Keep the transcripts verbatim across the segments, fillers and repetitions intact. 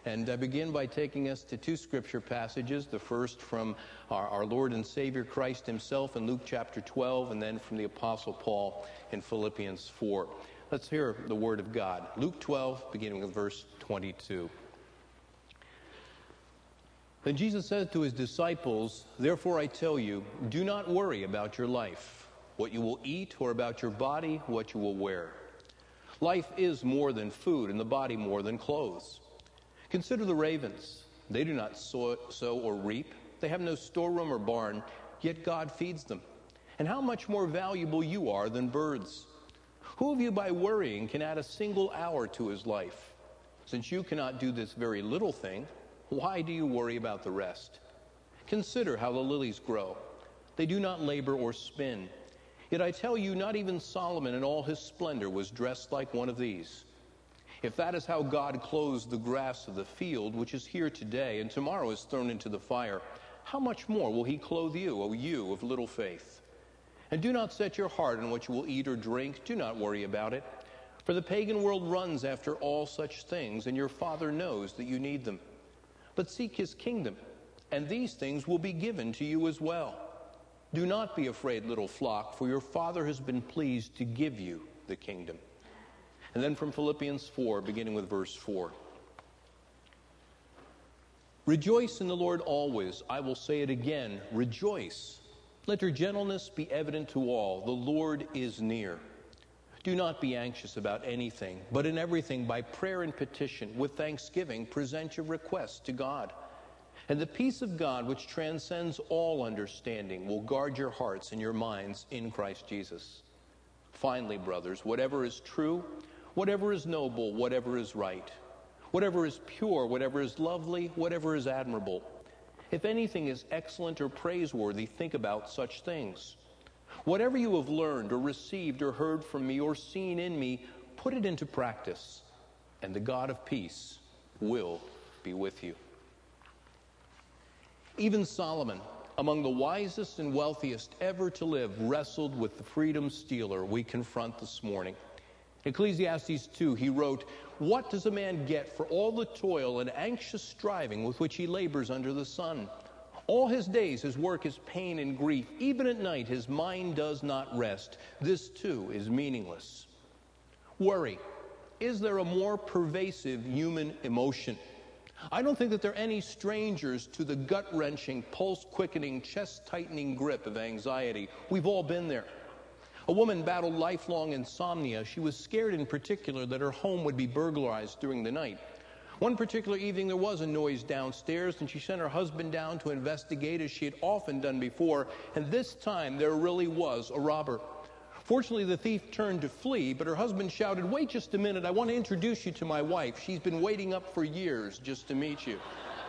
And I begin by taking us to two scripture passages, the first from our, our Lord and Savior Christ himself in Luke chapter twelve, and then from the Apostle Paul in Philippians four. Let's hear the word of God. Luke twelve, beginning with verse twenty-two. Then Jesus said to his disciples, "Therefore I tell you, do not worry about your life, what you will eat, or about your body, what you will wear. Life is more than food, and the body more than clothes. Consider the ravens. They do not sow, sow or reap. They have no storeroom or barn, yet God feeds them. And how much more valuable you are than birds. Who of you by worrying can add a single hour to his life? Since you cannot do this very little thing, why do you worry about the rest? Consider how the lilies grow. They do not labor or spin. Yet I tell you, not even Solomon in all his splendor was dressed like one of these. If that is how God clothes the grass of the field, which is here today and tomorrow is thrown into the fire, how much more will he clothe you, O you of little faith? And do not set your heart on what you will eat or drink. Do not worry about it. For the pagan world runs after all such things, and your Father knows that you need them. But seek his kingdom, and these things will be given to you as well. Do not be afraid, little flock, for your Father has been pleased to give you the kingdom." And then from Philippians four, beginning with verse four. "Rejoice in the Lord always. I will say it again, rejoice. Let your gentleness be evident to all. The Lord is near. Do not be anxious about anything, but in everything by prayer and petition, with thanksgiving, present your requests to God. And the peace of God, which transcends all understanding, will guard your hearts and your minds in Christ Jesus. Finally, brothers, whatever is true, whatever is noble, whatever is right, whatever is pure, whatever is lovely, whatever is admirable, if anything is excellent or praiseworthy, think about such things. Whatever you have learned or received or heard from me or seen in me, put it into practice, and the God of peace will be with you." Even Solomon, among the wisest and wealthiest ever to live, wrestled with the freedom stealer we confront this morning. In Ecclesiastes two, he wrote, "What does a man get for all the toil and anxious striving with which he labors under the sun? All his days his work is pain and grief. Even at night his mind does not rest. This too is meaningless." Worry. Is there a more pervasive human emotion? I don't think that there are any strangers to the gut-wrenching, pulse-quickening, chest-tightening grip of anxiety. We've all been there. A woman battled lifelong insomnia. She was scared in particular that her home would be burglarized during the night. One particular evening there was a noise downstairs, and she sent her husband down to investigate, as she had often done before, and this time there really was a robber. Fortunately, the thief turned to flee, but her husband shouted, "Wait just a minute, I want to introduce you to my wife. She's been waiting up for years just to meet you."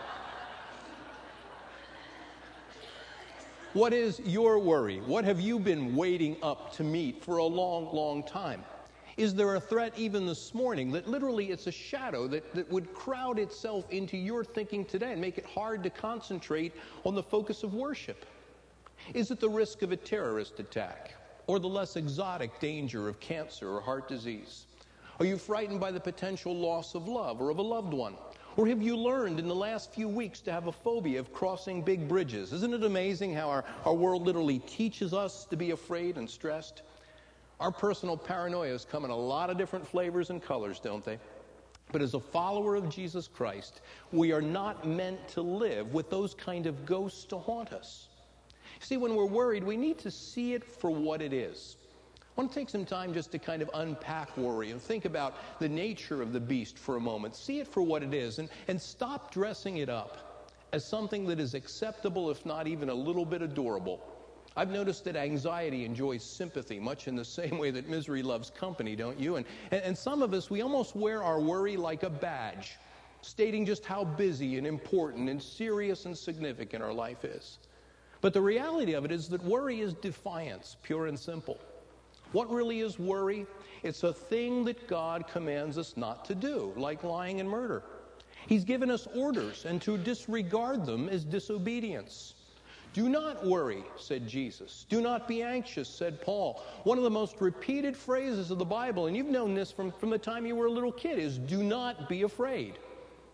What is your worry? What have you been waiting up to meet for a long, long time? Is there a threat even this morning that literally it's a shadow that, that would crowd itself into your thinking today and make it hard to concentrate on the focus of worship? Is it the risk of a terrorist attack, or the less exotic danger of cancer or heart disease? Are you frightened by the potential loss of love or of a loved one? Or have you learned in the last few weeks to have a phobia of crossing big bridges? Isn't it amazing how our, our world literally teaches us to be afraid and stressed? Our personal paranoias come in a lot of different flavors and colors, don't they? But as a follower of Jesus Christ, we are not meant to live with those kind of ghosts to haunt us. See, when we're worried, we need to see it for what it is. I want to take some time just to kind of unpack worry and think about the nature of the beast for a moment. See it for what it is, and, and stop dressing it up as something that is acceptable, if not even a little bit adorable. I've noticed that anxiety enjoys sympathy, much in the same way that misery loves company, don't you? And, and, and some of us, we almost wear our worry like a badge, stating just how busy and important and serious and significant our life is. But the reality of it is that worry is defiance, pure and simple. What really is worry? It's a thing that God commands us not to do, like lying and murder. He's given us orders, and to disregard them is disobedience. Do not worry, said Jesus. Do not be anxious, said Paul. One of the most repeated phrases of the Bible, and you've known this from, from the time you were a little kid, is do not be afraid.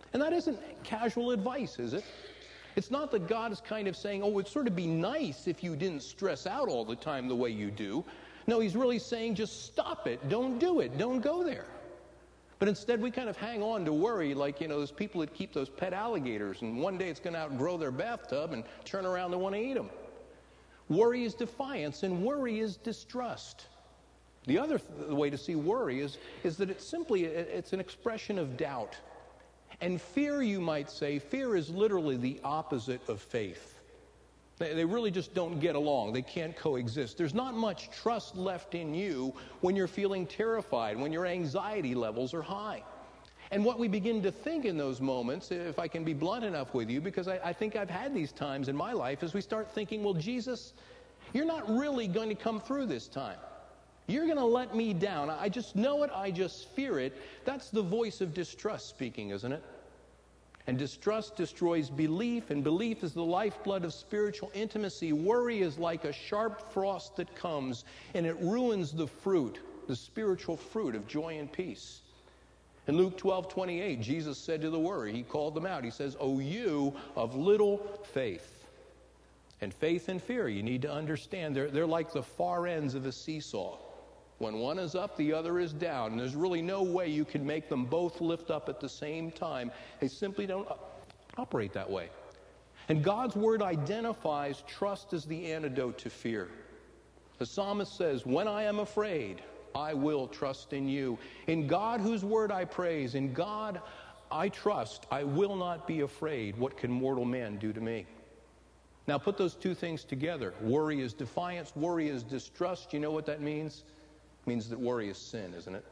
And that isn't casual advice, is it? It's not that God is kind of saying, oh, it'd sort of be nice if you didn't stress out all the time the way you do. No, he's really saying just stop it. Don't do it. Don't go there. But instead, we kind of hang on to worry like, you know, those people that keep those pet alligators, and one day it's going to outgrow their bathtub and turn around and want to eat them. Worry is defiance, and worry is distrust. The other th- way to see worry is, is that it's simply, it's an expression of doubt. And fear, you might say, fear is literally the opposite of faith. They, they really just don't get along. They can't coexist. There's not much trust left in you when you're feeling terrified, when your anxiety levels are high. And what we begin to think in those moments, if I can be blunt enough with you, because I, I think I've had these times in my life, is we start thinking, well, Jesus, you're not really going to come through this time. You're going to let me down. I just know it. I just fear it. That's the voice of distrust speaking, isn't it? And distrust destroys belief, and belief is the lifeblood of spiritual intimacy. Worry is like a sharp frost that comes, and it ruins the fruit, the spiritual fruit of joy and peace. In Luke twelve twenty-eight, Jesus said to the worry, he called them out. He says, "O you of little faith." And faith and fear, you need to understand, they're, they're like the far ends of a seesaw. When one is up, the other is down. And there's really no way you can make them both lift up at the same time. They simply don't operate that way. And God's word identifies trust as the antidote to fear. The psalmist says, "When I am afraid, I will trust in you. In God whose word I praise, in God I trust, I will not be afraid. What can mortal man do to me?" Now put those two things together. Worry is defiance. Worry is distrust. You know what that means? It means that worry is sin, isn't it?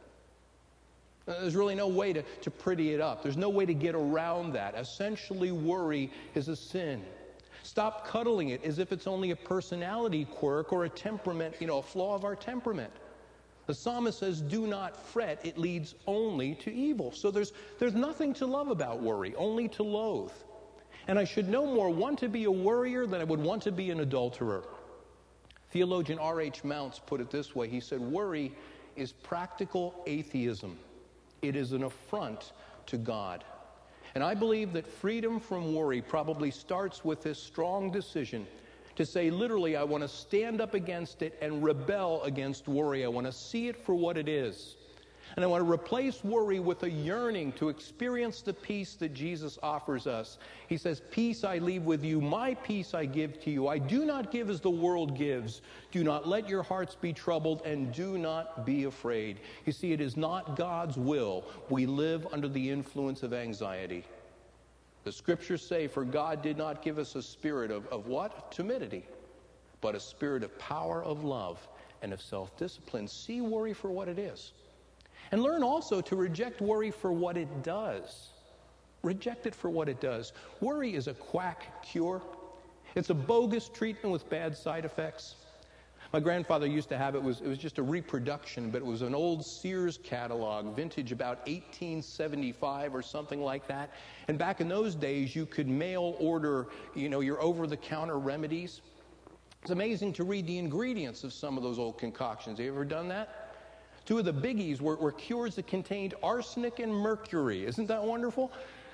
There's really no way to, to pretty it up. There's no way to get around that. Essentially, worry is a sin. Stop cuddling it as if it's only a personality quirk or a temperament, you know, a flaw of our temperament. The psalmist says, "Do not fret, it leads only to evil." So there's, there's nothing to love about worry, only to loathe. And I should no more want to be a worrier than I would want to be an adulterer. Theologian R H Mounce put it this way. He said, "Worry is practical atheism. It is an affront to God." And I believe that freedom from worry probably starts with this strong decision to say, literally, I want to stand up against it and rebel against worry. I want to see it for what it is. And I want to replace worry with a yearning to experience the peace that Jesus offers us. He says, "Peace I leave with you, my peace I give to you. I do not give as the world gives. Do not let your hearts be troubled, and do not be afraid." You see, it is not God's will we live under the influence of anxiety. The scriptures say, "For God did not give us a spirit of, of what? Timidity, but a spirit of power, of love, and of self-discipline." See worry for what it is. And learn also to reject worry for what it does. Reject it for what it does. Worry is a quack cure. It's a bogus treatment with bad side effects. My grandfather used to have it. It was, it was just a reproduction, but it was an old Sears catalog, vintage about eighteen seventy-five or something like that. And back in those days, you could mail order, you know, your over-the-counter remedies. It's amazing to read the ingredients of some of those old concoctions. Have you ever done that? Two of the biggies were, were cures that contained arsenic and mercury. Isn't that wonderful?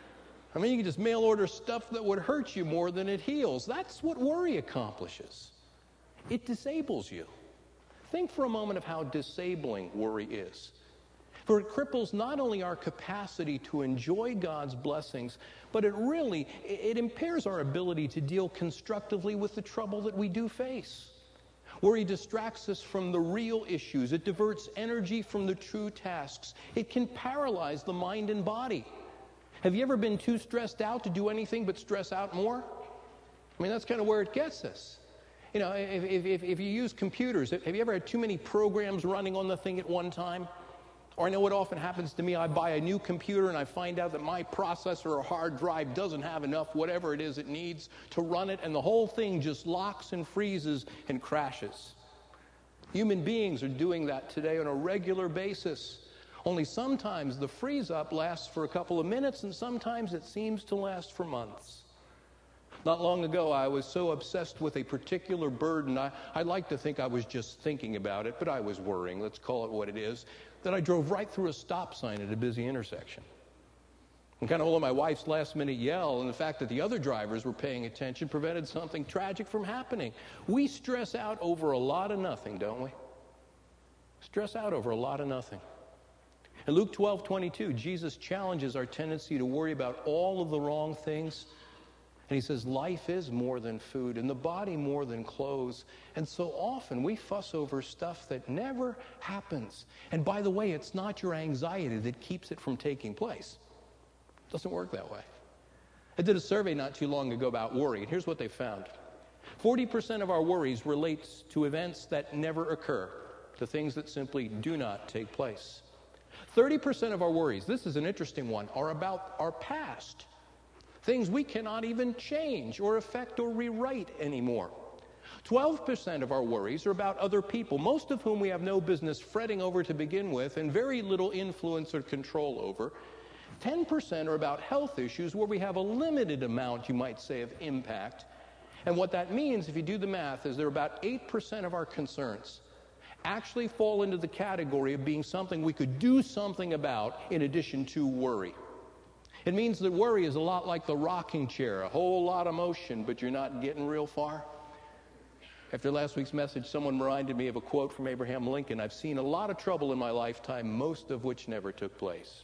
I mean, you can just mail order stuff that would hurt you more than it heals. That's what worry accomplishes. It disables you. Think for a moment of how disabling worry is. For it cripples not only our capacity to enjoy God's blessings, but it really, it impairs our ability to deal constructively with the trouble that we do face. Worry distracts us from the real issues. It diverts energy from the true tasks. It can paralyze the mind and body. Have you ever been too stressed out to do anything but stress out more? I mean, that's kind of where it gets us. You know, if, if, if you use computers, have you ever had too many programs running on the thing at one time? Or I know what often happens to me, I buy a new computer and I find out that my processor or hard drive doesn't have enough, whatever it is it needs, to run it, and the whole thing just locks and freezes and crashes. Human beings are doing that today on a regular basis. Only sometimes the freeze-up lasts for a couple of minutes, and sometimes it seems to last for months. Not long ago, I was so obsessed with a particular burden, I, I'd like to think I was just thinking about it, but I was worrying, let's call it what it is, that I drove right through a stop sign at a busy intersection. And kind of all of my wife's last-minute yell and the fact that the other drivers were paying attention prevented something tragic from happening. We stress out over a lot of nothing, don't we? Stress out over a lot of nothing. In Luke twelve twenty-two, Jesus challenges our tendency to worry about all of the wrong things. And he says, life is more than food and the body more than clothes. And so often we fuss over stuff that never happens. And by the way, it's not your anxiety that keeps it from taking place. It doesn't work that way. I did a survey not too long ago about worry, and here's what they found. forty percent of our worries relates to events that never occur, to things that simply do not take place. thirty percent of our worries, this is an interesting one, are about our past. Things we cannot even change or affect or rewrite anymore. twelve percent of our worries are about other people, most of whom we have no business fretting over to begin with and very little influence or control over. ten percent are about health issues where we have a limited amount, you might say, of impact. And what that means, if you do the math, is there are about eight percent of our concerns actually fall into the category of being something we could do something about in addition to worry. It means that worry is a lot like the rocking chair, a whole lot of motion, but you're not getting real far. After last week's message, someone reminded me of a quote from Abraham Lincoln. I've seen a lot of trouble in my lifetime, most of which never took place.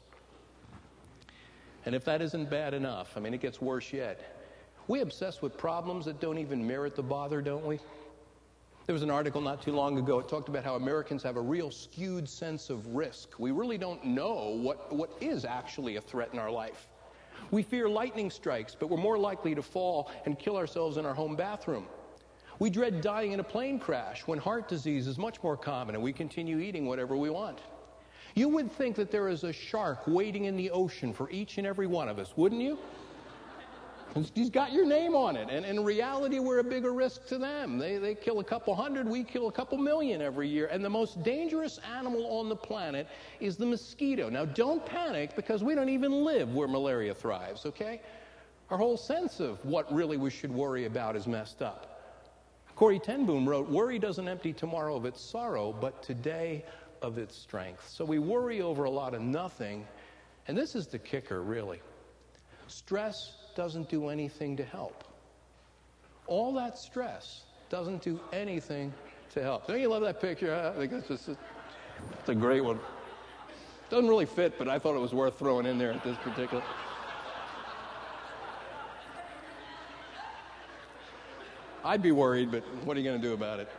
And if that isn't bad enough, I mean, it gets worse yet. We obsess with problems that don't even merit the bother, don't we? There was an article not too long ago. It talked about how Americans have a real skewed sense of risk. We really don't know what, what is actually a threat in our life. We fear lightning strikes, but we're more likely to fall and kill ourselves in our home bathroom. We dread dying in a plane crash when heart disease is much more common and we continue eating whatever we want. You would think that there is a shark waiting in the ocean for each and every one of us, wouldn't you? He's got your name on it. And in reality, we're a bigger risk to them. They, they kill a couple hundred, we kill a couple million every year. And the most dangerous animal on the planet is the mosquito. Now, don't panic, because we don't even live where malaria thrives, okay? Our whole sense of what really we should worry about is messed up. Corrie ten Boom wrote, "Worry doesn't empty tomorrow of its sorrow, but today of its strength." So we worry over a lot of nothing. And this is the kicker, really. Stress doesn't do anything to help. All that stress doesn't do anything to help. Don't you love that picture? I think it's just a, it's a great one. Doesn't really fit, but I thought it was worth throwing in there at this particular. I'd be worried, but what are you going to do about it?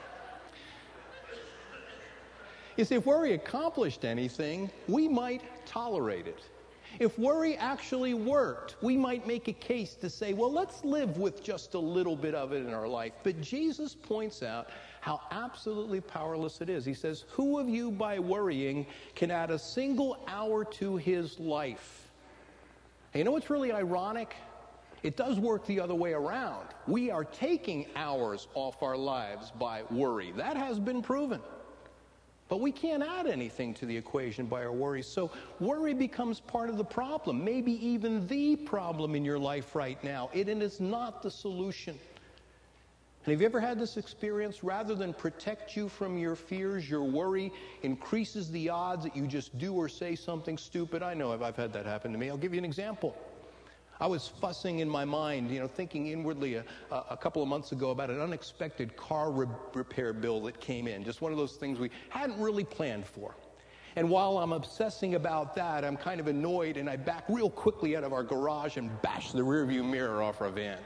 You see, if worry accomplished anything, we might tolerate it. If worry actually worked, we might make a case to say, well, let's live with just a little bit of it in our life. But Jesus points out how absolutely powerless it is. He says, who of you by worrying can add a single hour to his life? And you know what's really ironic? It does work the other way around. We are taking hours off our lives by worry. That has been proven. But we can't add anything to the equation by our worries. So worry becomes part of the problem, maybe even the problem in your life right now. It is not the solution. And have you ever had this experience? Rather than protect you from your fears, your worry increases the odds that you just do or say something stupid. I know I've had that happen to me. I'll give you an example. I was fussing in my mind, you know, thinking inwardly a, a couple of months ago about an unexpected car re- repair bill that came in. Just one of those things we hadn't really planned for. And while I'm obsessing about that, I'm kind of annoyed, and I back real quickly out of our garage and bash the rearview mirror off our van.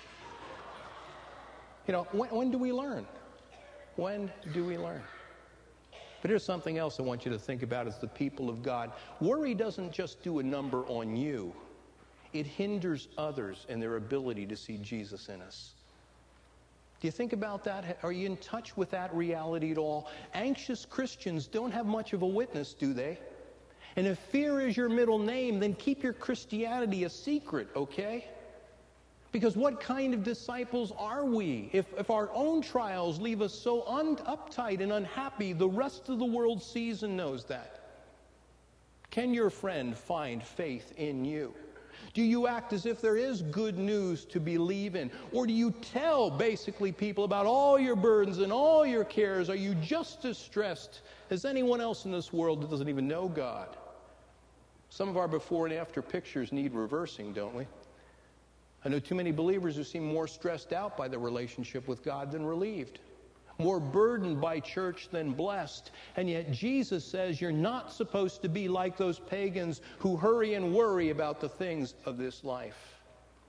You know, when, when do we learn? When do we learn? But here's something else I want you to think about as the people of God. Worry doesn't just do a number on you. It hinders others in their ability to see Jesus in us. Do you think about that? Are you in touch with that reality at all? Anxious Christians don't have much of a witness, do they? And if fear is your middle name, then keep your Christianity a secret, okay? Because what kind of disciples are we? If, if our own trials leave us so un- uptight and unhappy, the rest of the world sees and knows that. Can your friend find faith in you? Do you act as if there is good news to believe in? Or do you tell, basically, people about all your burdens and all your cares? Are you just as stressed as anyone else in this world that doesn't even know God? Some of our before and after pictures need reversing, don't we? I know too many believers who seem more stressed out by their relationship with God than relieved, more burdened by church than blessed. And yet Jesus says you're not supposed to be like those pagans who hurry and worry about the things of this life.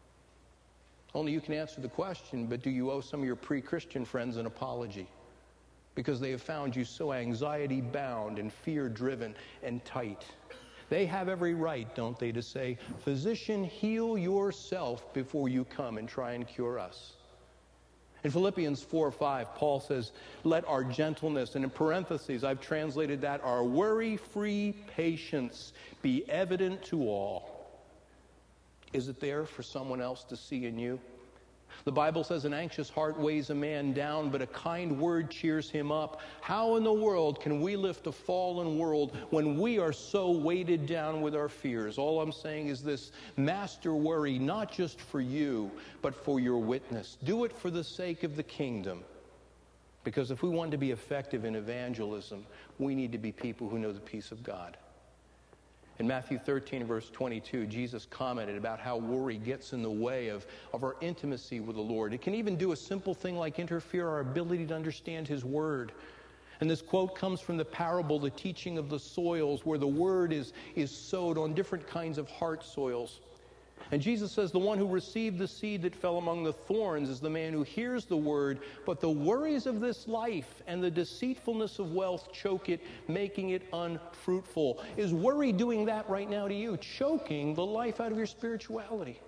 Only you can answer the question, but do you owe some of your pre-Christian friends an apology? Because they have found you so anxiety-bound and fear-driven and tight. They have every right, don't they, to say, "Physician, heal yourself before you come and try and cure us." In Philippians four five, Paul says, "Let our gentleness," and in parentheses, I've translated that, "our worry-free patience be evident to all." Is it there for someone else to see in you? The Bible says an anxious heart weighs a man down, but a kind word cheers him up. How in the world can we lift a fallen world when we are so weighted down with our fears? All I'm saying is this: master worry, not just for you, but for your witness. Do it for the sake of the kingdom. Because if we want to be effective in evangelism, we need to be people who know the peace of God. In Matthew thirteen, verse twenty-two, Jesus commented about how worry gets in the way of, of our intimacy with the Lord. It can even do a simple thing like interfere our ability to understand His Word. And this quote comes from the parable, the teaching of the soils, where the Word is, is sowed on different kinds of heart soils. And Jesus says the one who received the seed that fell among the thorns is the man who hears the word, but the worries of this life and the deceitfulness of wealth choke it, making it unfruitful. Is worry doing that right now to you, choking the life out of your spirituality?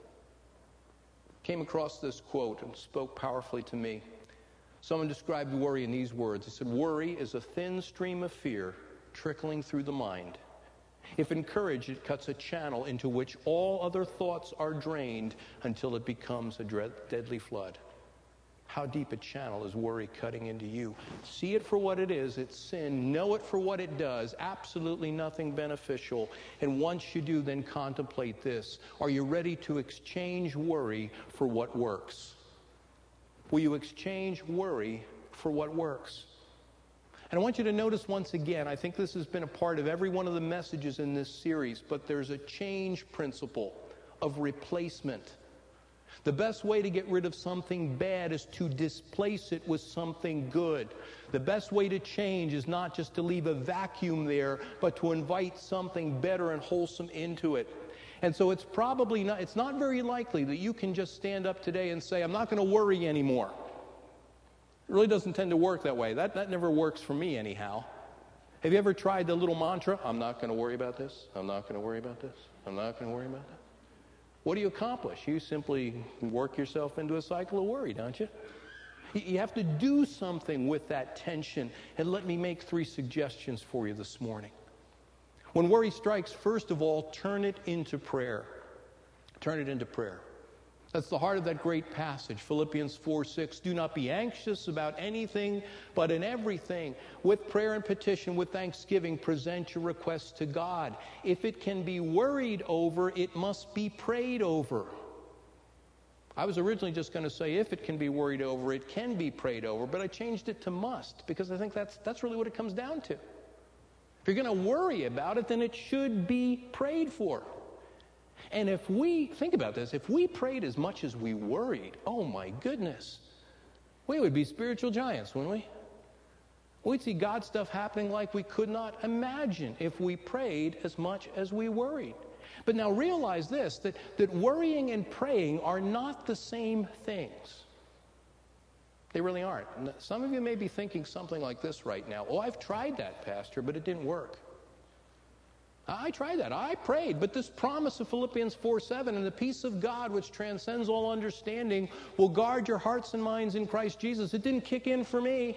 Came across this quote and spoke powerfully to me. Someone described worry in these words. He said, "Worry is a thin stream of fear trickling through the mind. If encouraged, it cuts a channel into which all other thoughts are drained until it becomes a dread, deadly flood." How deep a channel is worry cutting into you? See it for what it is. It's sin. Know it for what it does. Absolutely nothing beneficial. And once you do, then contemplate this. Are you ready to exchange worry for what works? Will you exchange worry for what works? And I want you to notice once again, I think this has been a part of every one of the messages in this series, but there's a change principle of replacement. The best way to get rid of something bad is to displace it with something good. The best way to change is not just to leave a vacuum there, but to invite something better and wholesome into it. And so it's probably not, it's not very likely that you can just stand up today and say, "I'm not going to worry anymore." It really doesn't tend to work that way. That, that never works for me anyhow. Have you ever tried the little mantra, "I'm not going to worry about this, I'm not going to worry about this, I'm not going to worry about that"? What do you accomplish? You simply work yourself into a cycle of worry, don't you? You have to do something with that tension. And let me make three suggestions for you this morning. When worry strikes, first of all, turn it into prayer. Turn it into prayer. That's the heart of that great passage, Philippians four six. "Do not be anxious about anything, but in everything, with prayer and petition, with thanksgiving, present your requests to God." If it can be worried over, it must be prayed over. I was originally just going to say, if it can be worried over, it can be prayed over, but I changed it to must, because I think that's, that's really what it comes down to. If you're going to worry about it, then it should be prayed for. And if we, think about this, if we prayed as much as we worried, oh my goodness, we would be spiritual giants, wouldn't we? We'd see God stuff happening like we could not imagine if we prayed as much as we worried. But now realize this, that, that worrying and praying are not the same things. They really aren't. Some of you may be thinking something like this right now. "Oh, I've tried that, Pastor, but it didn't work. I tried that. I prayed. But this promise of Philippians four seven, and the peace of God which transcends all understanding will guard your hearts and minds in Christ Jesus. It didn't kick in for me."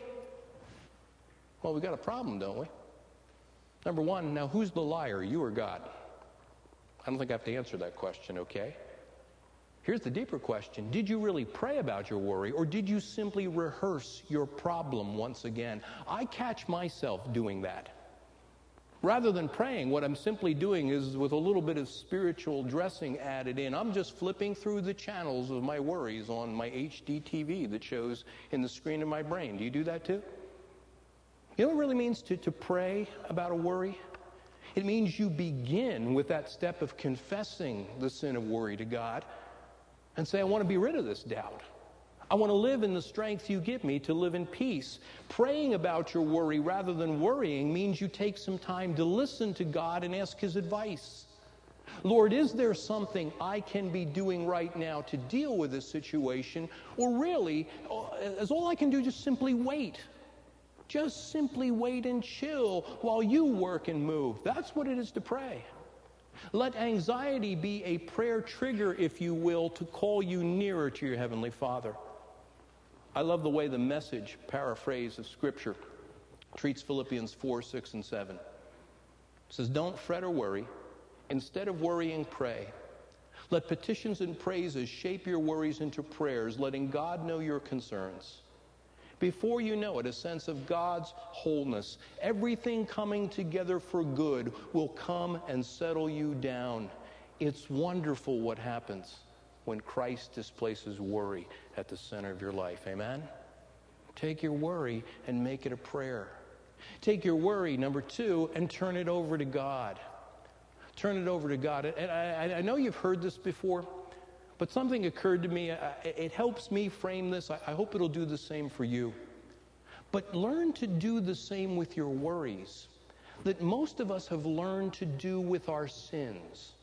Well, we've got a problem, don't we? Number one, now who's the liar, you or God? I don't think I have to answer that question, okay? Here's the deeper question. Did you really pray about your worry, or did you simply rehearse your problem once again? I catch myself doing that. Rather than praying, what I'm simply doing is, with a little bit of spiritual dressing added in, I'm just flipping through the channels of my worries on my H D T V that shows in the screen of my brain. Do you do that too? You know what it really means to, to pray about a worry? It means you begin with that step of confessing the sin of worry to God and say, I want to be rid of this doubt. I want to live in the strength you give me to live in peace. Praying about your worry rather than worrying means you take some time to listen to God and ask His advice. Lord, is there something I can be doing right now to deal with this situation? Or really, is all I can do just simply wait? Just simply wait and chill while you work and move. That's what it is to pray. Let anxiety be a prayer trigger, if you will, to call you nearer to your Heavenly Father. I love the way the Message paraphrase of Scripture treats Philippians four, six, and seven. It says, don't fret or worry. Instead of worrying, pray. Let petitions and praises shape your worries into prayers, letting God know your concerns. Before you know it, a sense of God's wholeness, everything coming together for good, will come and settle you down. It's wonderful what happens when Christ displaces worry at the center of your life. Amen? Take your worry and make it a prayer. Take your worry, number two, and turn it over to God. Turn it over to God. And I, I know you've heard this before, but something occurred to me. It helps me frame this. I hope it'll do the same for you. But learn to do the same with your worries that most of us have learned to do with our sins.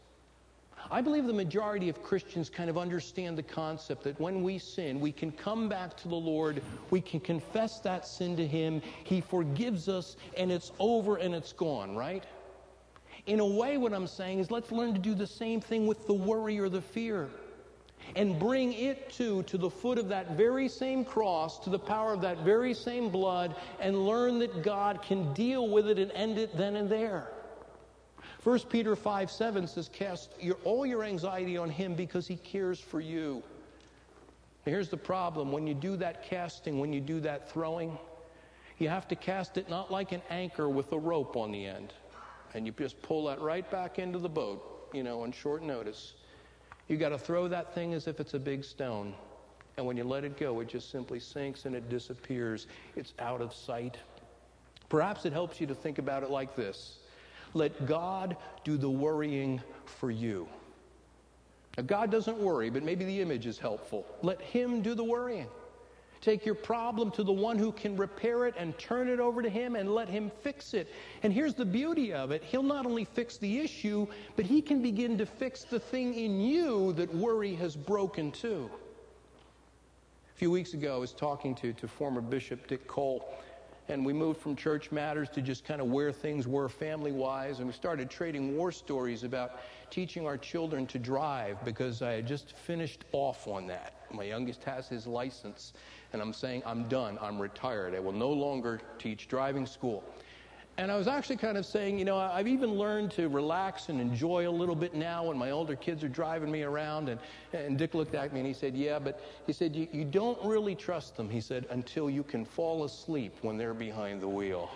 I believe the majority of Christians kind of understand the concept that when we sin, we can come back to the Lord, we can confess that sin to Him, He forgives us, and it's over and it's gone, right? In a way, what I'm saying is let's learn to do the same thing with the worry or the fear and bring it too to the foot of that very same cross, to the power of that very same blood, and learn that God can deal with it and end it then and there. First Peter five, seven says, cast your, all your anxiety on Him because He cares for you. Now, here's the problem. When you do that casting, when you do that throwing, you have to cast it not like an anchor with a rope on the end. And you just pull that right back into the boat, you know, on short notice. You got to throw that thing as if it's a big stone. And when you let it go, it just simply sinks and it disappears. It's out of sight. Perhaps it helps you to think about it like this. Let God do the worrying for you. Now, God doesn't worry, but maybe the image is helpful. Let Him do the worrying. Take your problem to the one who can repair it and turn it over to Him and let Him fix it. And here's the beauty of it. He'll not only fix the issue, but He can begin to fix the thing in you that worry has broken too. A few weeks ago, I was talking to, to former Bishop Dick Cole, and we moved from church matters to just kind of where things were family-wise, and we started trading war stories about teaching our children to drive because I had just finished off on that. My youngest has his license. And I'm saying, I'm done. I'm retired. I will no longer teach driving school. And I was actually kind of saying, you know, I've even learned to relax and enjoy a little bit now when my older kids are driving me around. And, and Dick looked at me and he said, yeah, but he said, you, you don't really trust them, he said, until you can fall asleep when they're behind the wheel.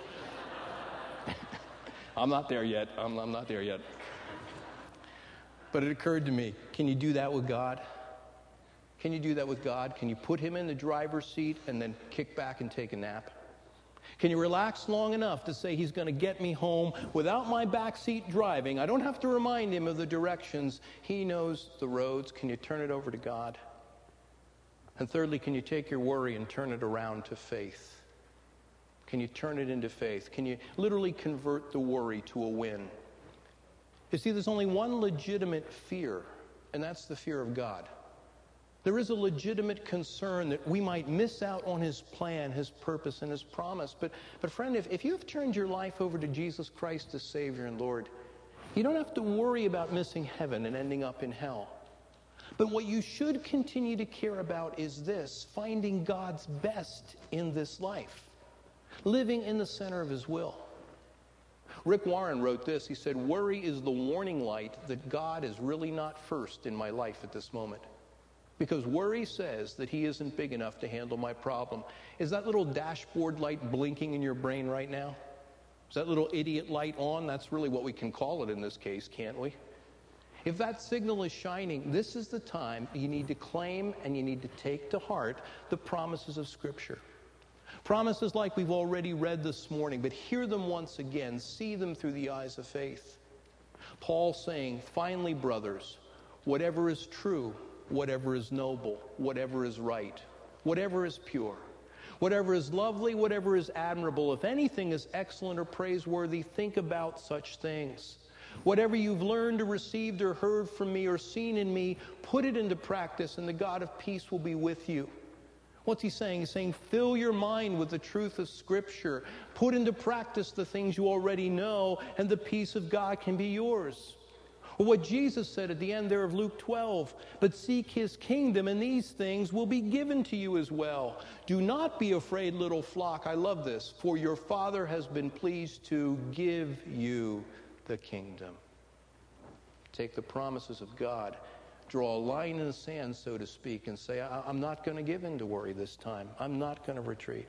I'm not there yet. I'm, I'm not there yet. But it occurred to me, can you do that with God? Can you do that with God? Can you put Him in the driver's seat and then kick back and take a nap? Can you relax long enough to say He's going to get me home without my backseat driving? I don't have to remind Him of the directions. He knows the roads. Can you turn it over to God? And thirdly, can you take your worry and turn it around to faith? Can you turn it into faith? Can you literally convert the worry to a win? You see, there's only one legitimate fear, and that's the fear of God. There is a legitimate concern that we might miss out on His plan, His purpose, and His promise. But, but friend, if, if you've turned your life over to Jesus Christ as Savior and Lord, you don't have to worry about missing heaven and ending up in hell. But what you should continue to care about is this: finding God's best in this life, living in the center of His will. Rick Warren wrote this. He said, worry is the warning light that God is really not first in my life at this moment. Because worry says that He isn't big enough to handle my problem. Is that little dashboard light blinking in your brain right now? Is that little idiot light on? That's really what we can call it in this case, can't we? If that signal is shining, this is the time you need to claim and you need to take to heart the promises of Scripture. Promises like we've already read this morning, but hear them once again. See them through the eyes of faith. Paul saying, finally, brothers, whatever is true, whatever is noble, whatever is right, whatever is pure, whatever is lovely, whatever is admirable, if anything is excellent or praiseworthy, think about such things. Whatever you've learned or received or heard from me or seen in me, put it into practice, and the God of peace will be with you. What's he saying? He's saying, fill your mind with the truth of Scripture. Put into practice the things you already know, and the peace of God can be yours. Or what Jesus said at the end there of Luke twelve, but seek his kingdom, and these things will be given to you as well. Do not be afraid, little flock. I love this. For your Father has been pleased to give you the kingdom. Take the promises of God. Draw a line in the sand, so to speak, and say, I'm not going to give in to worry this time. I'm not going to retreat.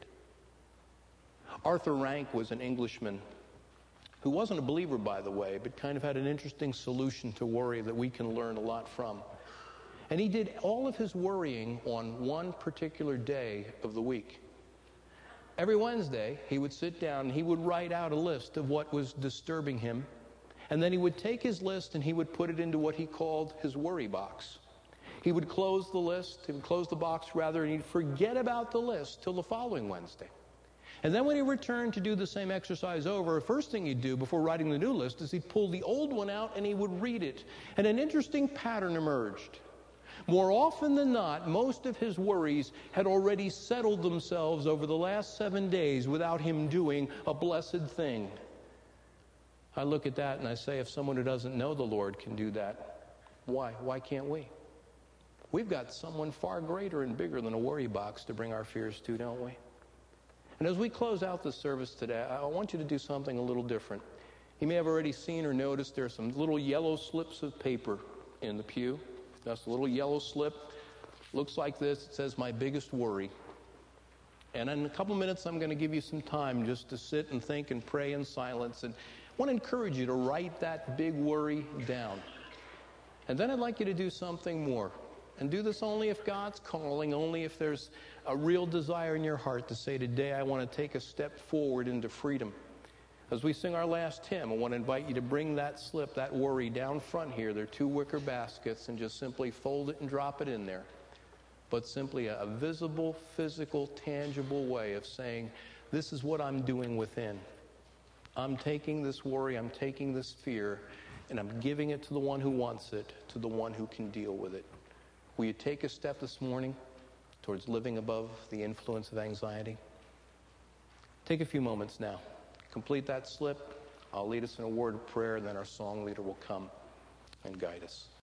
Arthur Rank was an Englishman who wasn't a believer, by the way, but kind of had an interesting solution to worry that we can learn a lot from. And he did all of his worrying on one particular day of the week. Every Wednesday, he would sit down and he would write out a list of what was disturbing him. And then he would take his list and he would put it into what he called his worry box. He would close the list, he would close the box rather, and he'd forget about the list till the following Wednesday. And then when he returned to do the same exercise over, the first thing he'd do before writing the new list is he'd pull the old one out and he would read it. And an interesting pattern emerged. More often than not, most of his worries had already settled themselves over the last seven days without him doing a blessed thing. I look at that and I say, if someone who doesn't know the Lord can do that, why? Why can't we? We've got someone far greater and bigger than a worry box to bring our fears to, don't we? And as we close out the service today, I want you to do something a little different. You may have already seen or noticed there are some little yellow slips of paper in the pew. That's a little yellow slip. Looks like this. It says, my biggest worry. And in a couple minutes, I'm going to give you some time just to sit and think and pray in silence. And I want to encourage you to write that big worry down. And then I'd like you to do something more. And do this only if God's calling, only if there's a real desire in your heart to say, today I want to take a step forward into freedom. As we sing our last hymn, I want to invite you to bring that slip, that worry down front here. There are two wicker baskets, and just simply fold it and drop it in there. But simply a, a visible, physical, tangible way of saying, this is what I'm doing within. I'm taking this worry, I'm taking this fear, and I'm giving it to the one who wants it, to the one who can deal with it. Will you take a step this morning towards living above the influence of anxiety? Take a few moments now. Complete that slip. I'll lead us in a word of prayer, and then our song leader will come and guide us.